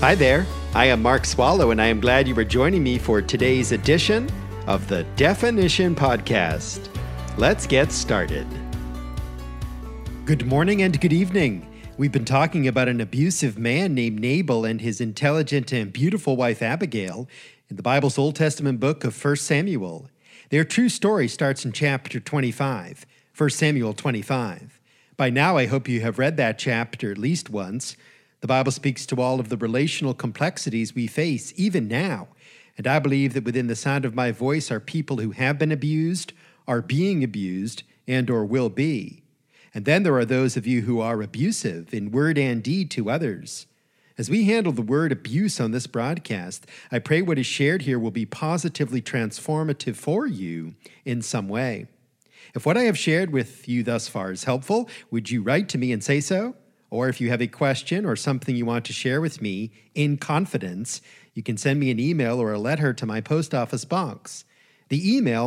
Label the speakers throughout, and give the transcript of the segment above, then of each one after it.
Speaker 1: Hi there, I am Mark Swallow, and I am glad you are joining me for today's edition of the Definition Podcast. Let's get started. Good morning and good evening. We've been talking about an abusive man named Nabal and his intelligent and beautiful wife Abigail in the Bible's Old Testament book of 1 Samuel. Their true story starts in chapter 25, 1 Samuel 25. By now, I hope you have read that chapter at least once. The Bible speaks to all of the relational complexities we face even now, and I believe that within the sound of my voice are people who have been abused, are being abused, and or will be. And then there are those of you who are abusive in word and deed to others. As we handle the word abuse on this broadcast, I pray what is shared here will be positively transformative for you in some way. If what I have shared with you thus far is helpful, would you write to me and say so? Or if you have a question or something you want to share with me in confidence, you can send me an email or a letter to my post office box. The email,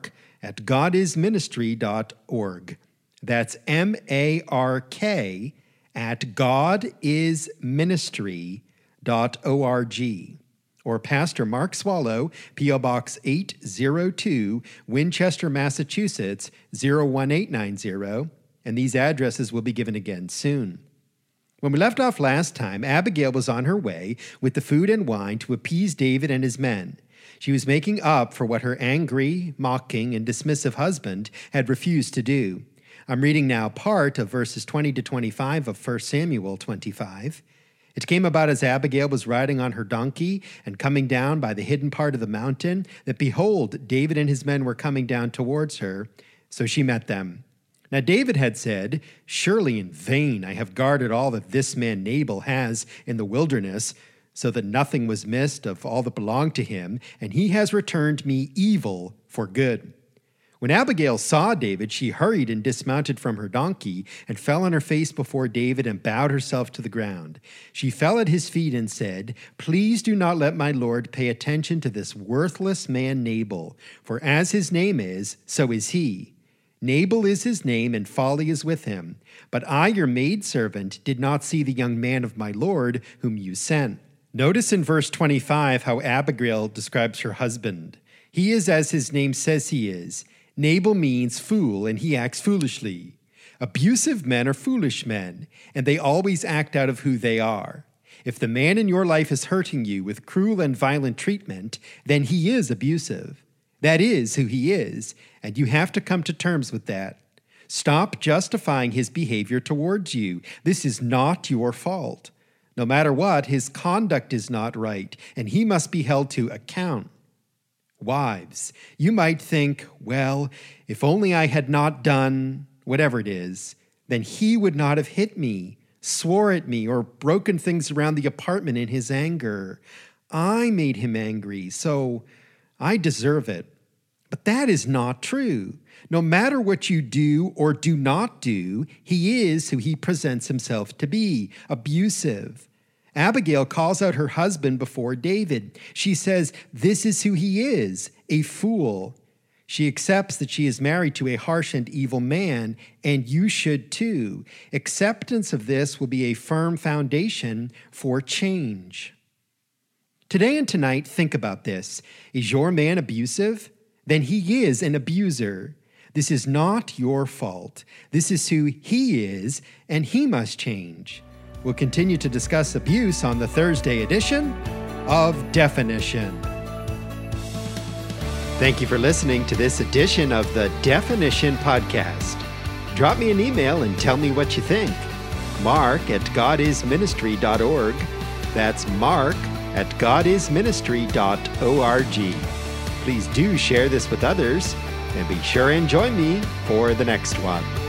Speaker 1: mark@godisministry.org. That's MARK @godisministry.org. Or Pastor Mark Swallow, P.O. Box 802, Winchester, Massachusetts, 01890. And these addresses will be given again soon. When we left off last time, Abigail was on her way with the food and wine to appease David and his men. She was making up for what her angry, mocking, and dismissive husband had refused to do. I'm reading now part of verses 20 to 25 of 1 Samuel 25. It came about as Abigail was riding on her donkey and coming down by the hidden part of the mountain, that behold, David and his men were coming down towards her. So she met them. Now David had said, "Surely in vain I have guarded all that this man Nabal has in the wilderness, so that nothing was missed of all that belonged to him, and he has returned me evil for good." When Abigail saw David, she hurried and dismounted from her donkey and fell on her face before David and bowed herself to the ground. She fell at his feet and said, "Please do not let my lord pay attention to this worthless man Nabal, for as his name is, so is he. Nabal is his name, and folly is with him. But I, your maidservant, did not see the young man of my lord whom you sent." Notice in verse 25 how Abigail describes her husband. He is as his name says he is. Nabal means fool, and he acts foolishly. Abusive men are foolish men, and they always act out of who they are. If the man in your life is hurting you with cruel and violent treatment, then he is abusive. That is who he is, and you have to come to terms with that. Stop justifying his behavior towards you. This is not your fault. No matter what, his conduct is not right, and he must be held to account. Wives, you might think, well, if only I had not done whatever it is, then he would not have hit me, swore at me, or broken things around the apartment in his anger. I made him angry, so I deserve it. But that is not true. No matter what you do or do not do, he is who he presents himself to be, abusive. Abigail calls out her husband before David. She says, this is who he is, a fool. She accepts that she is married to a harsh and evil man, and you should too. Acceptance of this will be a firm foundation for change. Today and tonight, think about this. Is your man abusive? Then he is an abuser. This is not your fault. This is who he is, and he must change. We'll continue to discuss abuse on the Thursday edition of Definition. Thank you for listening to this edition of the Definition Podcast. Drop me an email and tell me what you think. Mark@godisministry.org. That's Mark@godisministry.org. Please do share this with others, and be sure and join me for the next one.